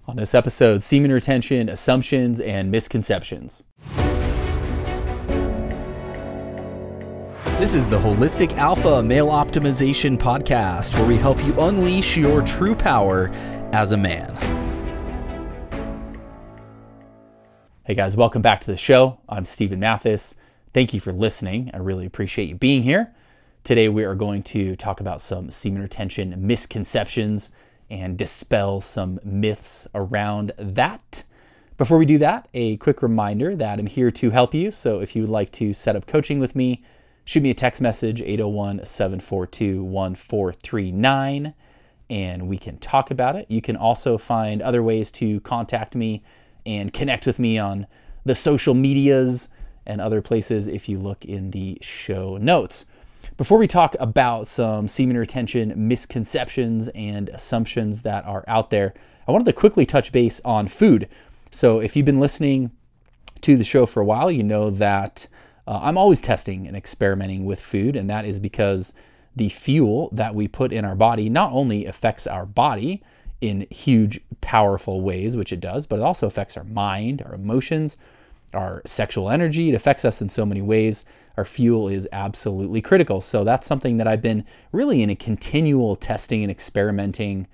On this episode, semen retention, assumptions, and misconceptions. This is the Holistic Alpha Male Optimization Podcast, where we help you unleash your true power as a man. Hey guys, welcome back to the show. I'm Stephen Mathis. Thank you for listening. I really appreciate you being here. Today we are going to talk about some semen retention misconceptions and dispel some myths around that. Before we do that, a quick reminder that I'm here to help you. So if you would like to set up coaching with me, shoot me a text message, 801-742-1439, and we can talk about it. You can also find other ways to contact me and connect with me on the social medias and other places if you look in the show notes. Before we talk about some semen retention misconceptions and assumptions that are out there, I wanted to quickly touch base on food. So if you've been listening to the show for a while, you know that I'm always testing and experimenting with food, and that is because the fuel that we put in our body not only affects our body in huge, powerful ways, which it does, but it also affects our mind, our emotions, our sexual energy. It affects us in so many ways. Our fuel is absolutely critical. So that's something that I've been really in a continual testing and experimenting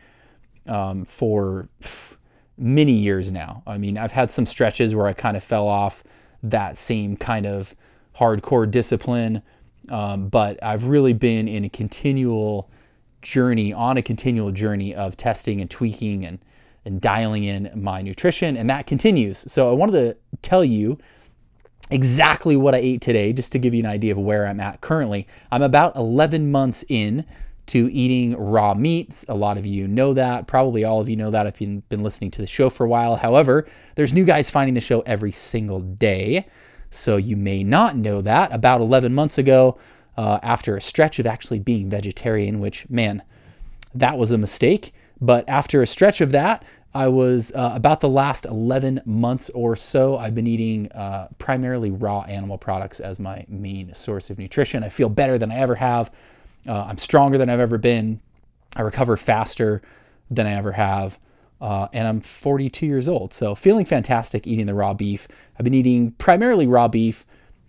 for many years now. I mean, I've had some stretches where I kind of fell off that same kind of hardcore discipline, but I've really been in a continual journey of testing and tweaking and dialing in my nutrition, and that continues. So I wanted to tell you exactly what I ate today, just to give you an idea of where I'm at currently. I'm about 11 months in to eating raw meats. A lot of you know that. Probably all of you know that if you've been listening to the show for a while. However, there's new guys finding the show every single day, so you may not know that. About 11 months ago, after a stretch of actually being vegetarian, which, man, that was a mistake. But after a stretch of that, I was about the last 11 months or so, I've been eating primarily raw animal products as my main source of nutrition. I feel better than I ever have. I'm stronger than I've ever been. I recover faster than I ever have. And I'm 42 years old. So feeling fantastic eating the raw beef. I've been eating primarily raw beef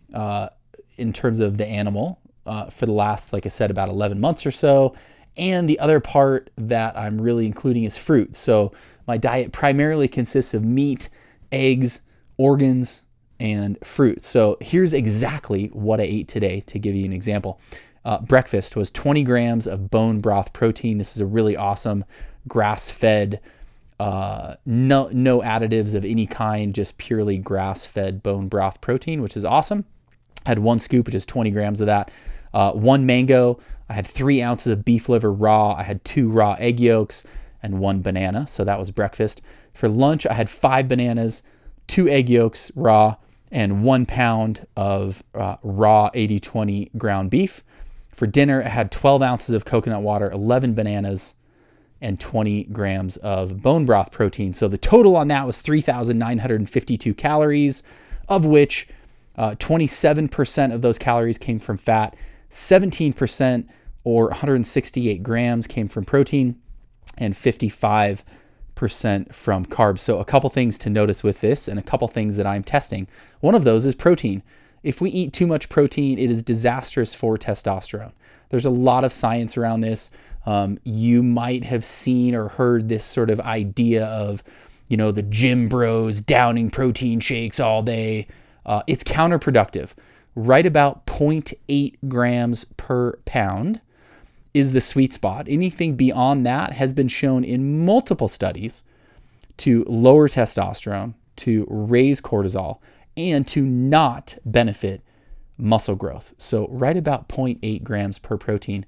in terms of the animal for the last, like I said, about 11 months or so. And the other part that I'm really including is fruit. So my diet primarily consists of meat, eggs, organs, and fruit. So here's exactly what I ate today to give you an example. Breakfast was 20 grams of bone broth protein. This is a really awesome grass-fed, no additives of any kind, just purely grass-fed bone broth protein, which is awesome. I had one scoop, which is 20 grams of that. One mango. I had 3 ounces of beef liver raw. I had 2 raw egg yolks and 1 banana. So that was breakfast. For lunch, I had 5 bananas, 2 egg yolks raw, and 1 pound of raw 80/20 ground beef. For dinner, I had 12 ounces of coconut water, 11 bananas, and 20 grams of bone broth protein. So the total on that was 3,952 calories, of which 27% of those calories came from fat, 17% or 168 grams came from protein, and 55% from carbs. So a couple things to notice with this and a couple things that I'm testing. One of those is protein. If we eat too much protein, it is disastrous for testosterone. There's a lot of science around this. You might have seen or heard this sort of idea of, the gym bros downing protein shakes all day. It's counterproductive. Right about 0.8 grams per pound is the sweet spot. Anything beyond that has been shown in multiple studies to lower testosterone, to raise cortisol, and to not benefit muscle growth. So right about 0.8 grams per protein,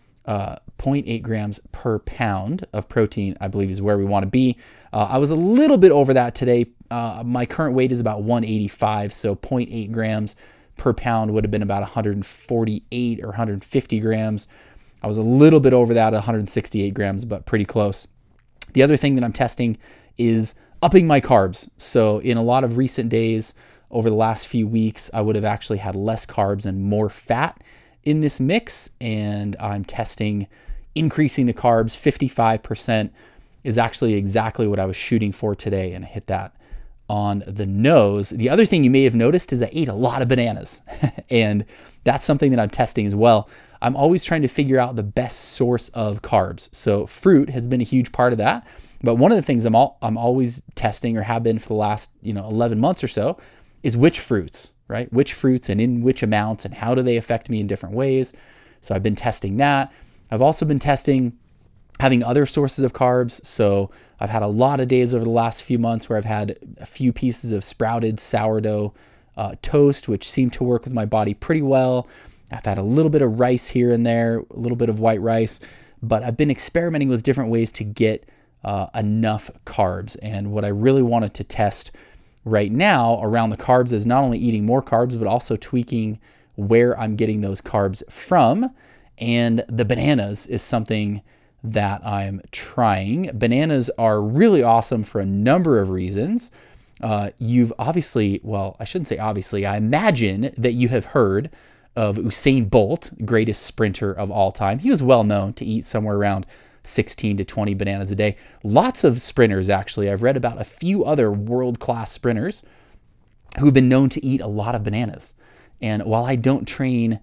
0.8 grams per pound of protein, I believe is where we want to be. I was a little bit over that today. My current weight is about 185, so 0.8 grams per pound would have been about 148 or 150 grams. I was a little bit over that, 168 grams, but pretty close. The other thing that I'm testing is upping my carbs. So in a lot of recent days, over the last few weeks, I would have actually had less carbs and more fat in this mix, and I'm testing increasing the carbs 55% is actually exactly what I was shooting for today, and I hit that on the nose. The other thing you may have noticed is I ate a lot of bananas, and that's something that I'm testing as well. I'm always trying to figure out the best source of carbs. So fruit has been a huge part of that. But one of the things I'm always testing, or have been for the last 11 months or so, is which fruits, right? Which fruits and in which amounts, and how do they affect me in different ways. So I've been testing that. I've also been testing having other sources of carbs. So I've had a lot of days over the last few months where I've had a few pieces of sprouted sourdough toast, which seemed to work with my body pretty well. I've had a little bit of rice here and there, a little bit of white rice, but I've been experimenting with different ways to get enough carbs. And what I really wanted to test right now around the carbs is not only eating more carbs, but also tweaking where I'm getting those carbs from. And the bananas is something that I'm trying. Bananas are really awesome for a number of reasons. You've obviously, well, I shouldn't say obviously, I imagine that you have heard of Usain Bolt, greatest sprinter of all time. He was well known to eat somewhere around 16 to 20 bananas a day. Lots of sprinters, actually. I've read about a few other world-class sprinters who've been known to eat a lot of bananas. And while I don't train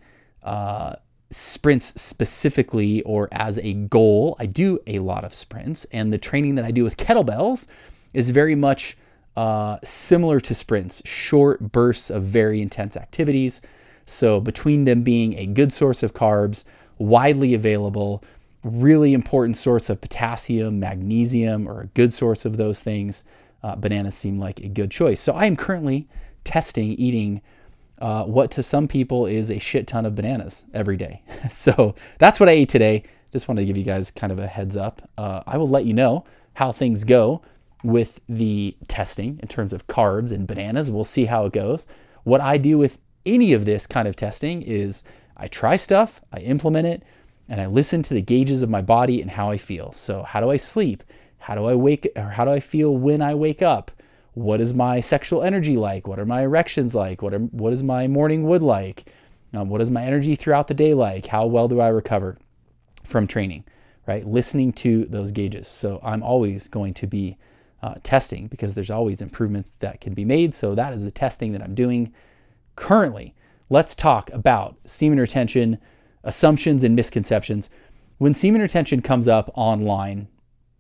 sprints specifically or as a goal, I do a lot of sprints. And the training that I do with kettlebells is very much similar to sprints, short bursts of very intense activities. So between them being a good source of carbs, widely available, really important source of potassium, magnesium, or a good source of those things, bananas seem like a good choice. So I am currently testing eating what to some people is a shit ton of bananas every day. So that's what I ate today. Just wanted to give you guys kind of a heads up. I will let you know how things go with the testing in terms of carbs and bananas. We'll see how it goes. What I do with any of this kind of testing is I try stuff, I implement it, and I listen to the gauges of my body and how I feel. So how do I sleep? How do I wake, or how do I feel when I wake up? What is my sexual energy like? What are my erections like? What is my morning wood like? What is my energy throughout the day like? How well do I recover from training, right? Listening to those gauges. So I'm always going to be testing, because there's always improvements that can be made. So that is the testing that I'm doing currently. Let's talk about semen retention, assumptions and misconceptions. When semen retention comes up online,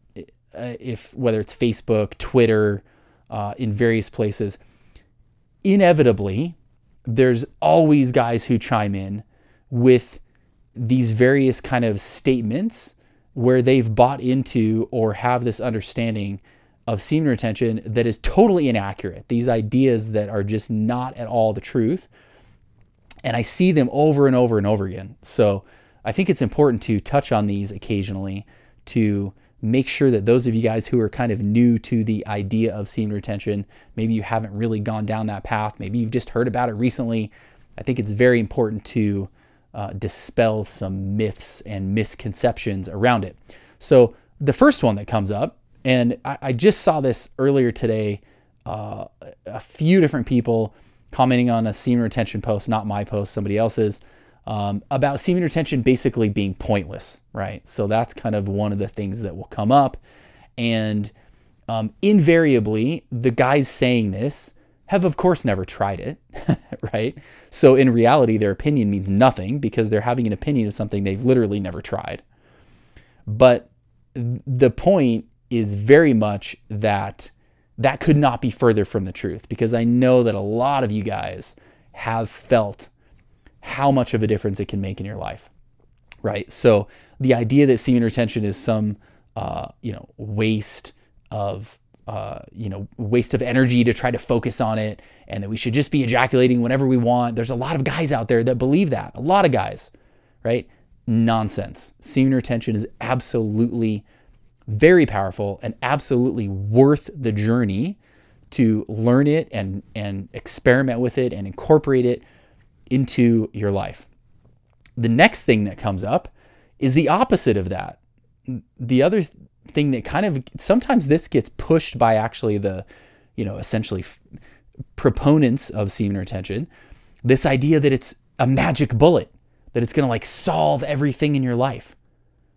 if whether it's Facebook, Twitter, in various places, inevitably, there's always guys who chime in with these various kind of statements where they've bought into or have this understanding of semen retention that is totally inaccurate. These ideas that are just not at all the truth. And I see them over and over and over again. So I think it's important to touch on these occasionally to make sure that those of you guys who are kind of new to the idea of semen retention, maybe you haven't really gone down that path, maybe you've just heard about it recently. I think it's very important to dispel some myths and misconceptions around it. So the first one that comes up, and I just saw this earlier today, a few different people commenting on a semen retention post, not my post, somebody else's, about semen retention basically being pointless, right? So that's kind of one of the things that will come up. And invariably, the guys saying this have, of course, never tried it, right? So in reality, their opinion means nothing because they're having an opinion of something they've literally never tried. But the point is very much that that could not be further from the truth, because I know that a lot of you guys have felt how much of a difference it can make in your life, right? So the idea that semen retention is some, waste of energy to try to focus on it, and that we should just be ejaculating whenever we want. There's a lot of guys out there that believe that, a lot of guys, right? Nonsense. Semen retention is absolutely very powerful and absolutely worth the journey to learn it and experiment with it and incorporate it into your life. The next thing that comes up is the opposite of that. The other thing that kind of, sometimes this gets pushed by actually the, essentially proponents of semen retention, this idea that it's a magic bullet, that it's going to solve everything in your life.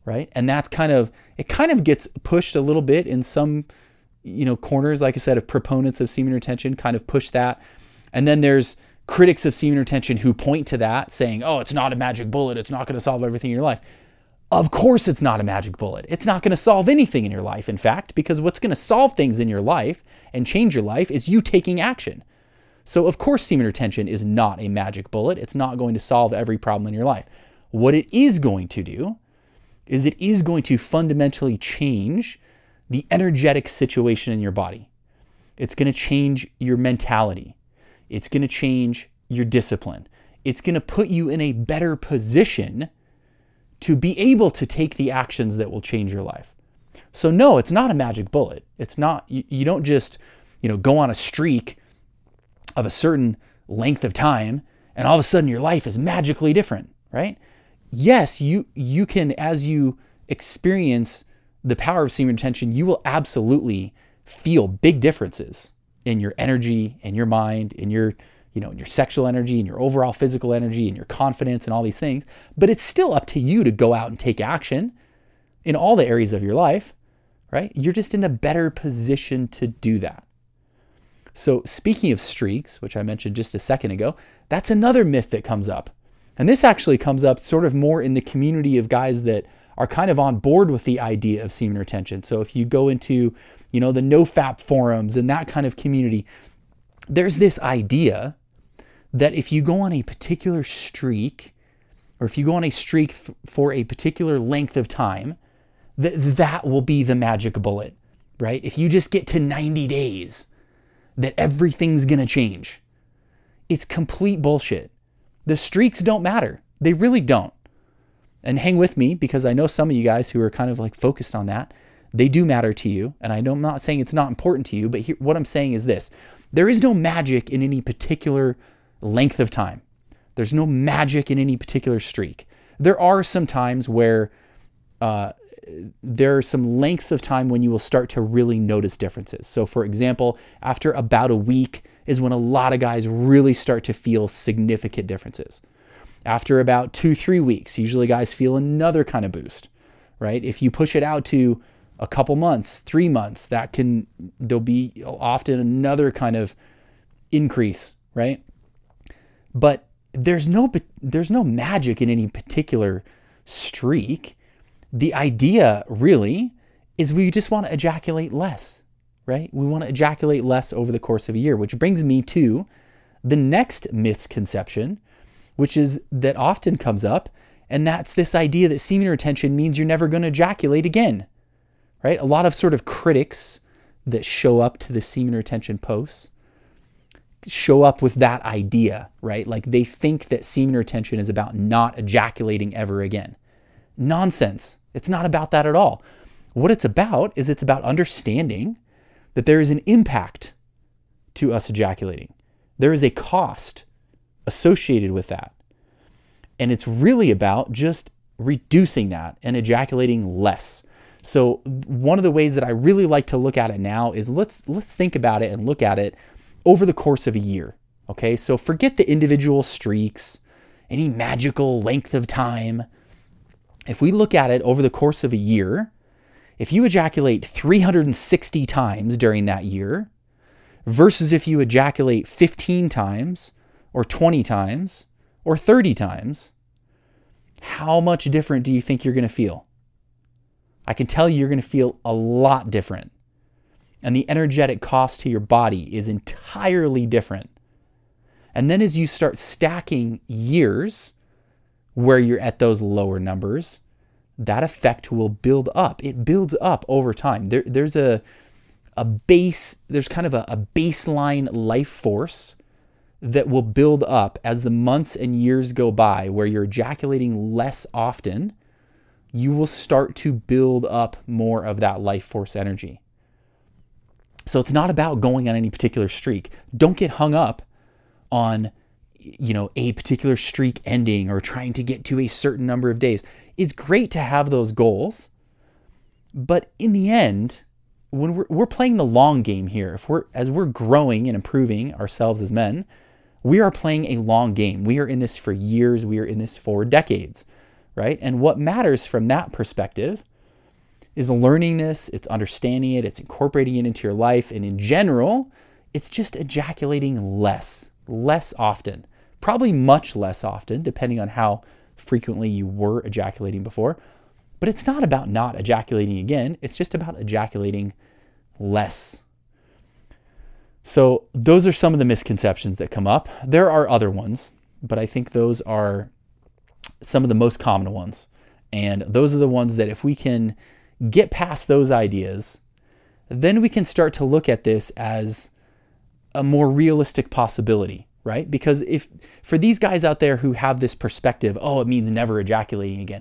right? And that's it kind of gets pushed a little bit in some, corners, like I said, of proponents of semen retention kind of push that. And then there's critics of semen retention who point to that saying, oh, it's not a magic bullet. It's not going to solve everything in your life. Of course it's not a magic bullet. It's not going to solve anything in your life, in fact, because what's going to solve things in your life and change your life is you taking action. So of course semen retention is not a magic bullet. It's not going to solve every problem in your life. What it is going to do is it is going to fundamentally change the energetic situation in your body. It's going to change your mentality. It's going to change your discipline. It's going to put you in a better position to be able to take the actions that will change your life. So no, it's not a magic bullet. It's not, you don't just, go on a streak of a certain length of time and all of a sudden your life is magically different, right? Yes, you can, as you experience the power of semen retention, you will absolutely feel big differences in your energy, in your mind, in your, in your sexual energy, in your overall physical energy, in your confidence and all these things. But it's still up to you to go out and take action in all the areas of your life, right? You're just in a better position to do that. So speaking of streaks, which I mentioned just a second ago, that's another myth that comes up. And this actually comes up sort of more in the community of guys that are kind of on board with the idea of semen retention. So if you go into, the NoFap forums and that kind of community, there's this idea that if you go on a particular streak, or if you go on a streak for a particular length of time, that will be the magic bullet, right? If you just get to 90 days, that everything's going to change. It's complete bullshit. The streaks don't matter. They really don't. And hang with me, because I know some of you guys who are kind of like focused on that, they do matter to you. And I know I'm not saying it's not important to you, but what I'm saying is this. There is no magic in any particular length of time. There's no magic in any particular streak. There are some times where there are some lengths of time when you will start to really notice differences. So for example, after about a week is when a lot of guys really start to feel significant differences. After about 2-3 weeks, usually guys feel another kind of boost, right? If you push it out to a couple months, 3 months, there'll be often another kind of increase, right? But there's no magic in any particular streak. The idea really is we just want to ejaculate less, right? We want to ejaculate less over the course of a year, which brings me to the next misconception, which is that often comes up, and that's this idea that semen retention means you're never going to ejaculate again, right? A lot of sort of critics that show up to the semen retention posts show up with that idea, right? Like they think that semen retention is about not ejaculating ever again. Nonsense. It's not about that at all. What it's about is it's about understanding that there is an impact to us ejaculating. There is a cost associated with that. And it's really about just reducing that and ejaculating less. So one of the ways that I really like to look at it now is let's think about it and look at it over the course of a year. Okay, so forget the individual streaks, any magical length of time. If we look at it over the course of a year, if you ejaculate 360 times during that year versus if you ejaculate 15 times or 20 times or 30 times, how much different do you think you're going to feel? I can tell you're going to feel a lot different. And the energetic cost to your body is entirely different. And then as you start stacking years where you're at those lower numbers, that effect will build up. It builds up over time. There's kind of a baseline life force that will build up as the months and years go by where you're ejaculating less often. You will start to build up more of that life force energy. So it's not about going on any particular streak. Don't get hung up on, a particular streak ending or trying to get to a certain number of days. It's great to have those goals, but in the end, when we're playing the long game here, as we're growing and improving ourselves as men, we are playing a long game. We are in this for years. We are in this for decades, right? And what matters from that perspective is learning this, it's understanding it, it's incorporating it into your life. And in general, it's just ejaculating less often, probably much less often, depending on how frequently you were ejaculating before. But it's not about not ejaculating again. It's just about ejaculating less. So those are some of the misconceptions that come up. There are other ones, but I think those are some of the most common ones. And those are the ones that if we can get past those ideas, then we can start to look at this as a more realistic possibility, right? Because if for these guys out there who have this perspective, oh, it means never ejaculating again.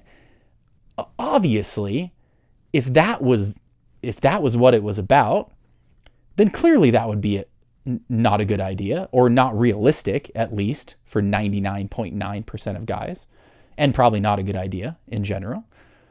Obviously, if that was what it was about, then clearly that would be not a good idea, or not realistic, at least for 99.9% of guys, and probably not a good idea in general.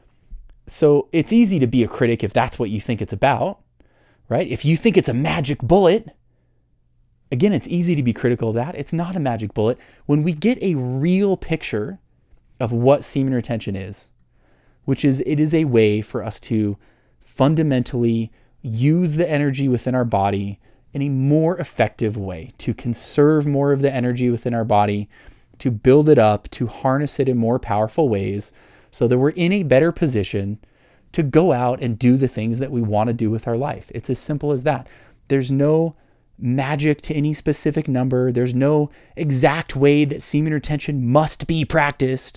So it's easy to be a critic if that's what you think it's about, right? If you think it's a magic bullet, again, it's easy to be critical of that. It's not a magic bullet. When we get a real picture of what semen retention is, which is it is a way for us to fundamentally use the energy within our body in a more effective way, to conserve more of the energy within our body, to build it up, to harness it in more powerful ways so that we're in a better position to go out and do the things that we want to do with our life. It's as simple as that. There's no magic to any specific number. There's no exact way that semen retention must be practiced.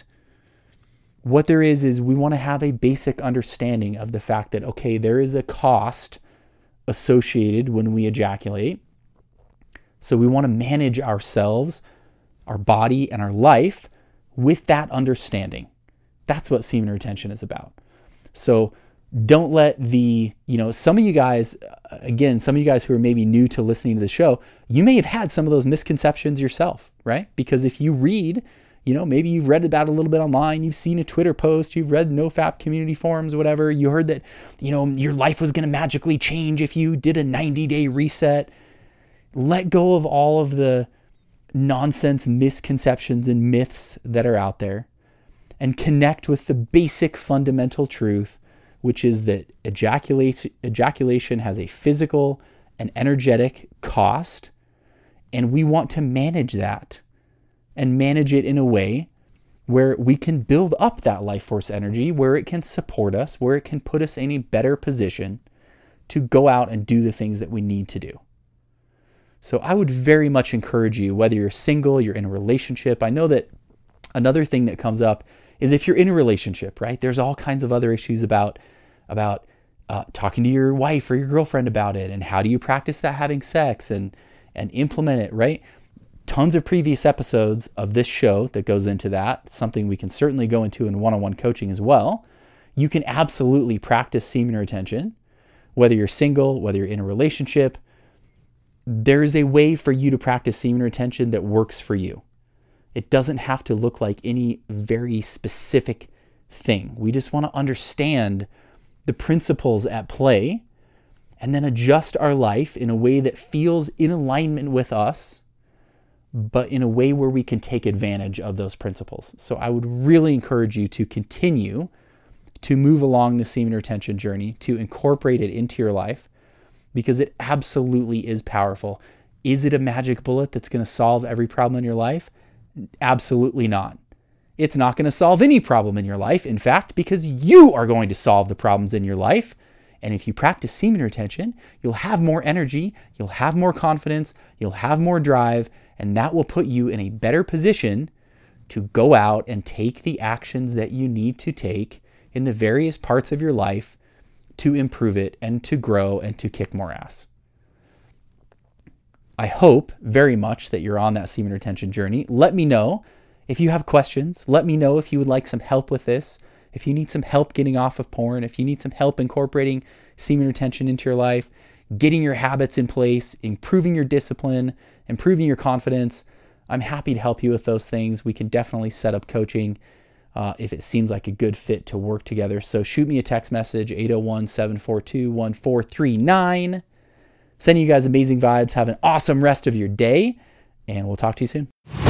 What there is we want to have a basic understanding of the fact that, okay, there is a cost associated when we ejaculate. So we want to manage ourselves, our body, and our life with that understanding. That's what semen retention is about. So don't let some of you guys who are maybe new to listening to the show, you may have had some of those misconceptions yourself, right? Because if you read, maybe you've read about it a little bit online, you've seen a Twitter post, you've read NoFap community forums, whatever, you heard that, your life was going to magically change if you did a 90-day reset. Let go of all of the nonsense misconceptions and myths that are out there and connect with the basic fundamental truth, which is that ejaculation has a physical and energetic cost, and we want to manage that and manage it in a way where we can build up that life force energy, where it can support us, where it can put us in a better position to go out and do the things that we need to do. So I would very much encourage you, whether you're single, you're in a relationship. I know that another thing that comes up is if you're in a relationship, right? There's all kinds of other issues about talking to your wife or your girlfriend about it, and how do you practice that having sex and implement it, right? Tons of previous episodes of this show that goes into that, something we can certainly go into in one-on-one coaching as well. You can absolutely practice semen retention, whether you're single, whether you're in a relationship. There is a way for you to practice semen retention that works for you. It doesn't have to look like any very specific thing. We just want to understand the principles at play and then adjust our life in a way that feels in alignment with us, but in a way where we can take advantage of those principles. So I would really encourage you to continue to move along the semen retention journey, to incorporate it into your life, because it absolutely is powerful. Is it a magic bullet that's going to solve every problem in your life? Absolutely not. It's not going to solve any problem in your life, in fact, because you are going to solve the problems in your life. And if you practice semen retention, you'll have more energy, you'll have more confidence, you'll have more drive, and that will put you in a better position to go out and take the actions that you need to take in the various parts of your life to improve it and to grow and to kick more ass. I hope very much that you're on that semen retention journey. Let me know if you have questions. Let me know if you would like some help with this. If you need some help getting off of porn, if you need some help incorporating semen retention into your life, getting your habits in place, improving your discipline, improving your confidence, I'm happy to help you with those things. We can definitely set up coaching if it seems like a good fit to work together. So shoot me a text message, 801-742-1439. Sending you guys amazing vibes. Have an awesome rest of your day, and we'll talk to you soon.